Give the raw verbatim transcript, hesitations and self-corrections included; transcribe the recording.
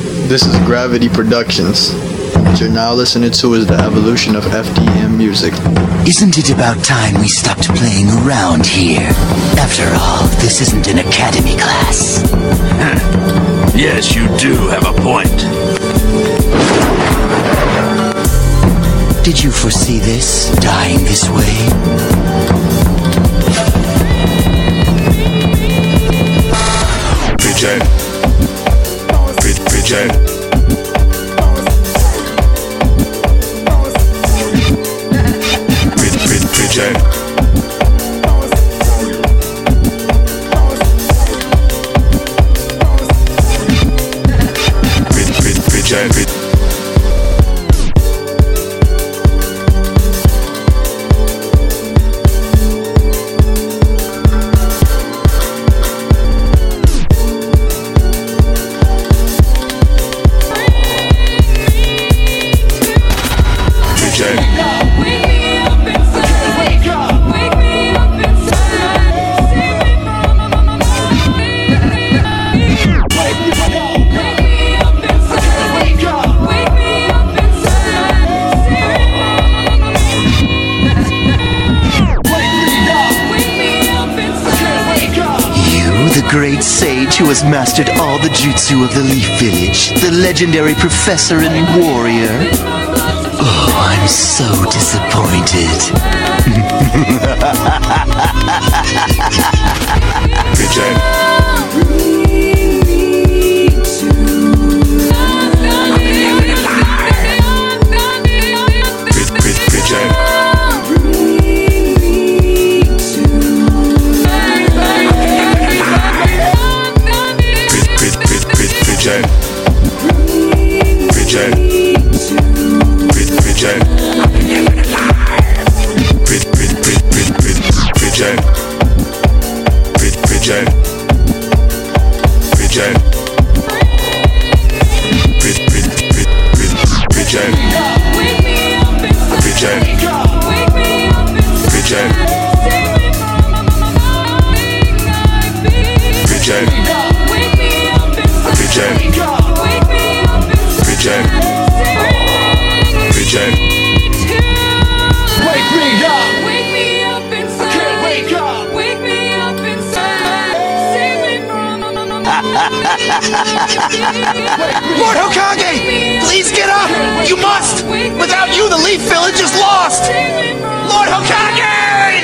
This is Gravity Productions. What you're now listening to is the evolution of F D M music. Isn't it about time we stopped playing around here? After all, this isn't an academy class. Yes, you do have a point. Did you foresee this, dying this way? P J. P J. P J. P J. Great sage who has mastered all the jutsu of the Leaf Village, the legendary professor and warrior. Oh, I'm so disappointed. P J. Lord Hokage! Please get up! You must! Without you, the Leaf Village is lost! Lord Hokage!